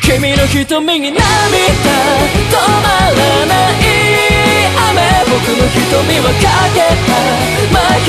君の瞳に涙止まらない雨、僕の瞳はかけた真